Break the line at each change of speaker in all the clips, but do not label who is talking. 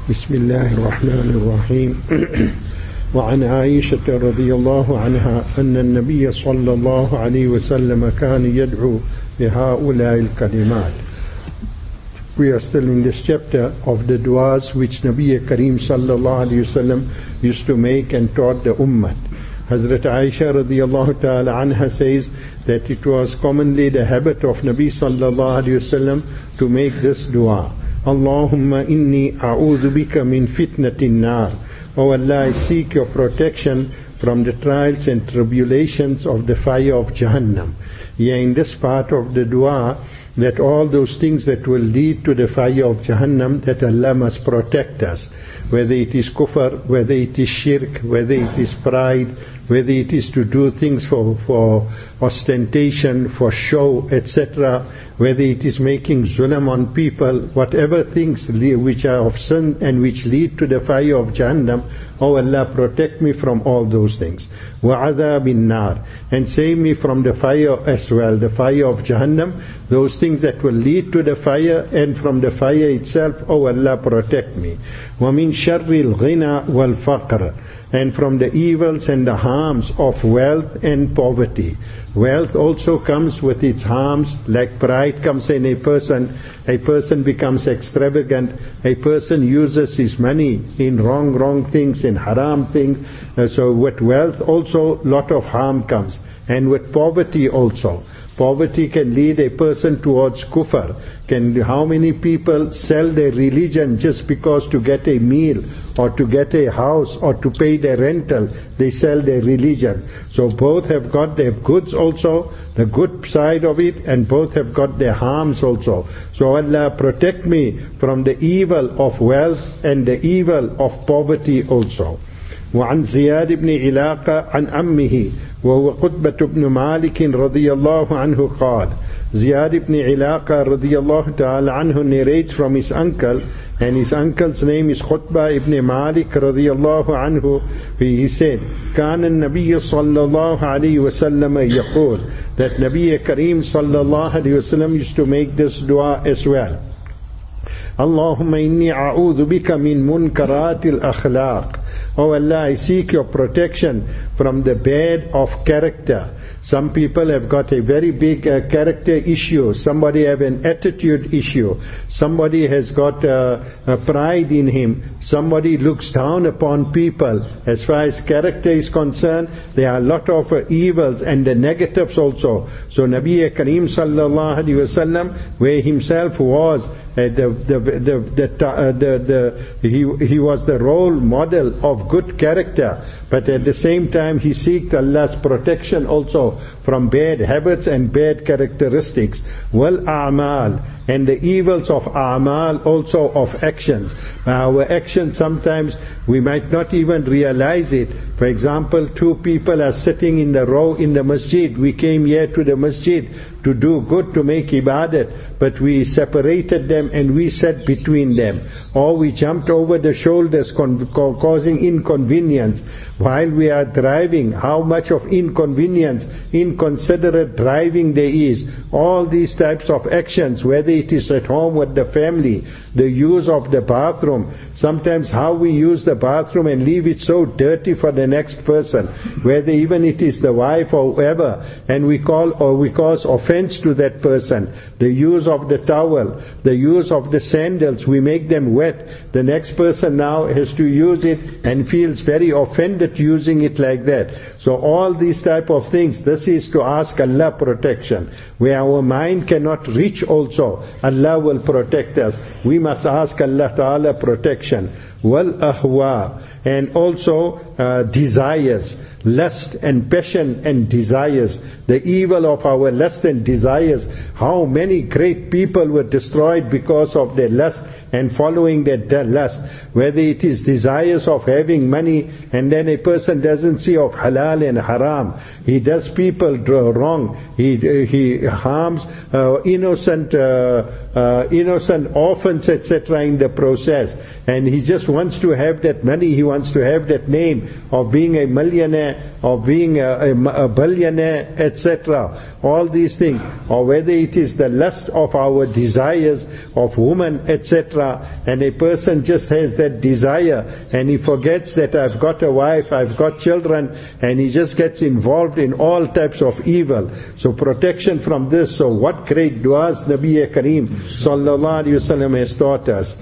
بسم الله الرحمن الرحيم وعن عائشة رضي الله عنها أن النبي صلى الله عليه وسلم كان يدعو بهؤلاء الكلمات. We are still in this chapter of the du'as which Nabi Kareem sallallahu alayhi wasallam used to make and taught the ummah. Hazrat Aisha radiyallahu ta'ala anha says that it was commonly the habit of Nabi sallallahu alayhi wasallam to make this dua. Allahumma inni a'udhu bika min fitnatin nar. O Allah, I seek your protection from the trials and tribulations of the fire of Jahannam. Yeah, in this part of the dua, that all those things that will lead to the fire of Jahannam, that Allah must protect us. Whether it is kufr, whether it is shirk, whether it is pride, whether it is to do things for ostentation, for show, etc., whether it is making zulm on people, whatever things which are of sin and which lead to the fire of Jahannam, oh Allah, protect me from all those things. وَعَذَابِ النَّارِ, and save me from the fire as well, the fire of Jahannam, those things that will lead to the fire, and from the fire itself, oh Allah, protect me. وَمِن شَرِّ الْغِنَى وَالْفَقْرِ, and from the evils and the harms of wealth and poverty. Wealth also comes with its harms, like pride comes in a person becomes extravagant, a person uses his money in wrong things, in haram things. So with wealth also lot of harm comes, and with poverty also. Poverty can lead a person towards kufr. How many people sell their religion just because to get a meal or to get a house or to pay their rental? They sell their religion. So both have got their goods also, the good side of it, and both have got their harms also. So Allah, protect me from the evil of wealth and the evil of poverty also. وعن زياد بن علاقة عن أمه وهو قطبة بن مالك رضي الله عنه قال, Ziyad ibn Ilaqa radiyallahu ta'ala anhu narrates from his uncle, and his uncle's name is Qutbah ibn Malik radiyallahu anhu. He said, كان النبي صلى الله عليه وسلم يقول, that Nabi Kareem sallallahu alayhi wasallam used to make this dua as well. Allahumma inni a'udhu bika min munkaratil akhlaq. Oh Allah, I seek your protection from the bad of character. Some people have got a very big character issue. Somebody have an attitude issue. Somebody has got a pride in him. Somebody looks down upon people. As far as character is concerned, there are a lot of evils and the negatives also. So Nabi Kareem sallallahu alaihi wasallam, where himself was he was the role model of good character, but at the same time he sought Allah's protection also from bad habits and bad characteristics. Wal a'mal, and the evils of a'mal, also of actions. Our actions, sometimes we might not even realize it. For example, two people are sitting in the row in the masjid. We came here to the masjid to do good, to make ibadat, but we separated them and we sat between them. Or we jumped over the shoulders, causing inconvenience. While we are driving, how much of inconvenience, inconsiderate driving there is. All these types of actions, whether it is at home with the family, the use of the bathroom, sometimes how we use the bathroom and leave it so dirty for the next person, whether even it is the wife or whoever, and we cause offense to that person. The use of the towel, the use of the sandals, we make them wet. The next person now has to use it and feels very offended using it like that. So all these type of things, this is to ask Allah protection. Where our mind cannot reach also, Allah will protect us. We must ask Allah Ta'ala protection. Wal ahwa, and also desires, lust and passion and desires, the evil of our lust and desires. How many great people were destroyed because of their lust and following their lust. Whether it is desires of having money, and then a person doesn't see of halal and haram. He does people wrong. He harms innocent innocent orphans, etc. in the process. And he just wants to have that money, he wants to have that name of being a millionaire, of being a billionaire, etc. All these things. Or whether it is the lust of our desires of woman, etc. And a person just has that desire and he forgets that I've got a wife, I've got children, and he just gets involved in all types of evil. So protection from this. So what great du'as Nabi Kareem sallallahu alayhi wa sallam has taught us.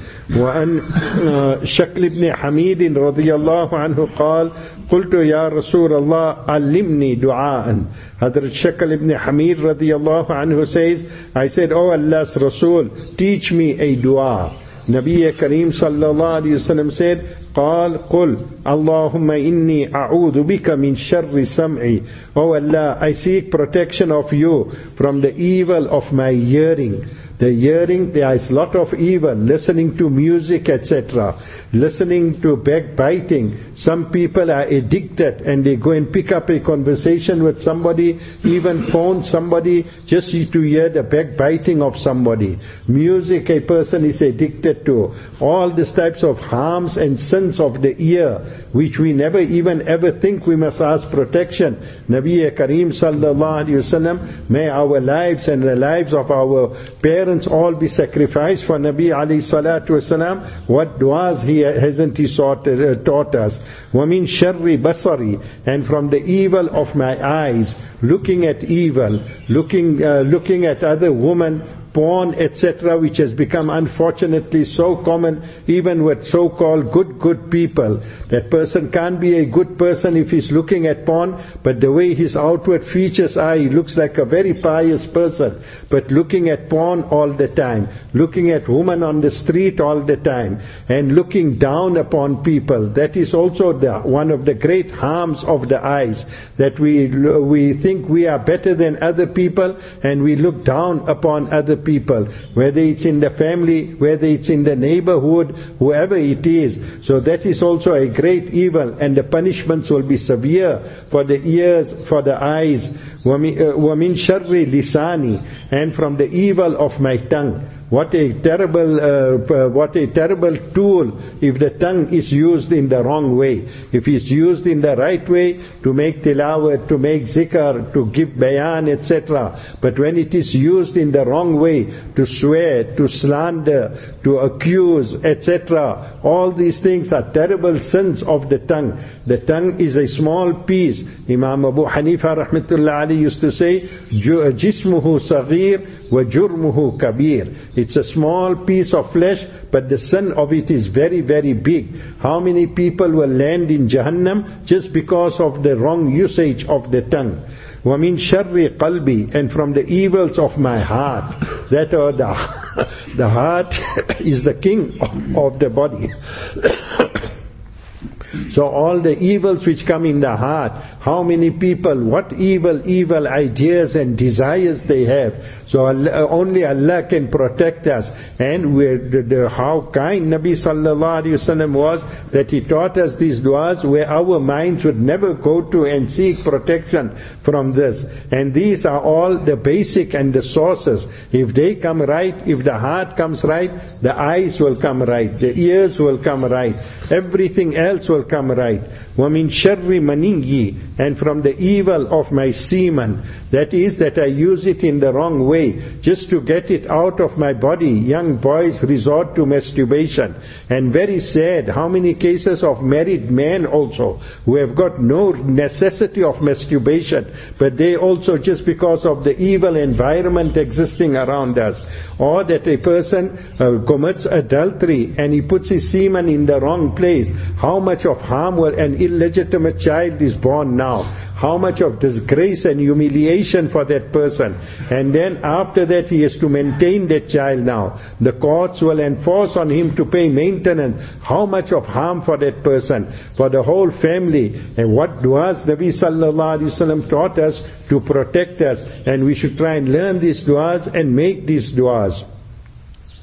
وأن شكل بن حميد رضي الله عنه قال قلت يا رسول الله علمني دعاء. Hazrat Shakl ibn Hamid radiyallahu anhu says, I said, oh Allah's Rasul, teach me a dua. Nabi Kareem sallallahu alayhi wa sallam said, قال قل اللهم إني أعوذ بك من شر سمعي. Oh Allah, I seek protection of you from the evil of my hearing. The hearing, there is a lot of evil, listening to music, etc., listening to backbiting. Some people are addicted and they go and pick up a conversation with somebody, even phone somebody just to hear the backbiting of somebody. Music a person is addicted to. All these types of harms and sins of the ear, which we never even ever think we must ask protection. Nabi Kareem sallallahu alayhi wa sallam, may our lives and the lives of our parents all be sacrificed for Nabi alayhi salatu wasalam. What du'as hasn't he taught us? وَمِن شَرِّ بَصَرِي. And from the evil of my eyes, looking at evil, looking at other women, porn, etc., which has become unfortunately so common even with so-called good people. That person can't be a good person if he's looking at porn, but the way his outward features are, he looks like a very pious person, but looking at porn all the time, looking at women on the street all the time, and looking down upon people. That is also one of the great harms of the eyes, that we think we are better than other people and we look down upon other people, whether it's in the family, whether it's in the neighborhood, whoever it is. So that is also a great evil, and the punishments will be severe for the ears, for the eyes. وَمِن شَرِّ لِسَانِي. And from the evil of my tongue. What a terrible tool if the tongue is used in the wrong way. If it's used in the right way, to make tilawat, to make zikr, to give bayan, etc. But when it is used in the wrong way, to swear, to slander, to accuse, etc., all these things are terrible sins of the tongue. The tongue is a small piece. Imam Abu Hanifa rahmatullah alayhi used to say, jismuhu saghir wa jurmuhu kabir. It's a small piece of flesh, but the sin of it is very, very big. How many people will land in Jahannam just because of the wrong usage of the tongue? وَمِن شَرِّ قَلْبِي. And from the evils of my heart. That the heart is the king of the body. So all the evils which come in the heart, how many people, what evil ideas and desires they have. So only Allah can protect us. And how kind Nabi sallallahu alayhi wa sallam was, that he taught us these du'as where our minds would never go to and seek protection from this. And these are all the basic and the sources. If they come right, if the heart comes right, the eyes will come right, the ears will come right, everything else will come right. وَمِن شَرِّ مَنِيِّ. And from the evil of my semen, that is that I use it in the wrong way, just to get it out of my body. Young boys resort to masturbation, and very sad, how many cases of married men also, who have got no necessity of masturbation, but they also, just because of the evil environment existing around us. Or that a person commits adultery and he puts his semen in the wrong place. How much of harm will an illegitimate child is born now? How much of disgrace and humiliation for that person. And then after that he has to maintain that child now. The courts will enforce on him to pay maintenance. How much of harm for that person, for the whole family. And what du'as Nabi sallallahu alayhi wa sallam taught us to protect us. And we should try and learn these du'as and make these du'as.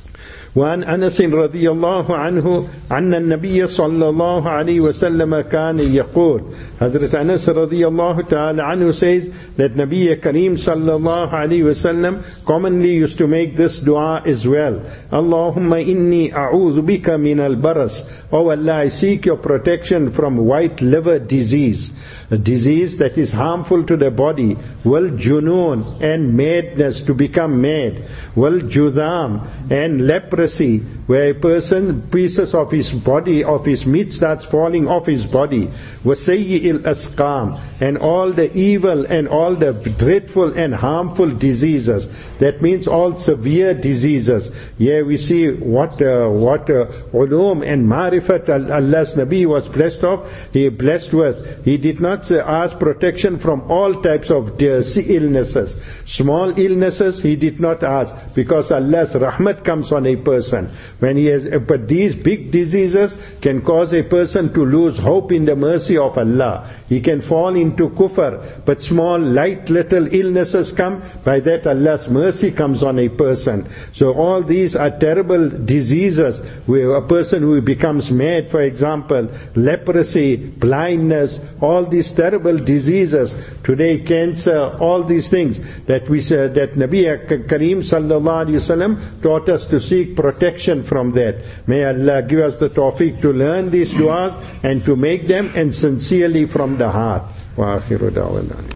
وعن أنس رضي الله عنه أن النبي صلى الله عليه وسلم كان يقول, Hazrat Anas رضي الله تعالى عنه says that Nabi Kareem sallallahu alayhi wasallam commonly used to make this dua as well. Allahumma inni a'udhu bika min al-baras. Oh Allah, I seek your protection from white liver disease, a disease that is harmful to the body, wal junoon, and madness, to become mad, wal judam, and leprosy, where a person, pieces of his body, of his meat starts falling off his body, wasayyi'il asqam, and all the evil and all the dreadful and harmful diseases. That means all severe diseases. Here we see what ulum and marifat Allah's Nabi was blessed with. He did not ask protection from all types of illnesses. Small illnesses he did not ask, because Allah's rahmat comes on a person. But these big diseases can cause a person to lose hope in the mercy of Allah. He can fall into kufr. But small, light, little illnesses come, by that Allah's mercy comes on a person. So all these are terrible diseases, where a person who becomes mad, for example, leprosy, blindness, all these terrible diseases, today cancer, all these things that we said, that Nabi Kareem sallallahu alaihi wasallam taught us to seek protection from that. May Allah give us the tawfiq to learn these du'as and to make them, and sincerely from the heart. Wa akhiru da'wana.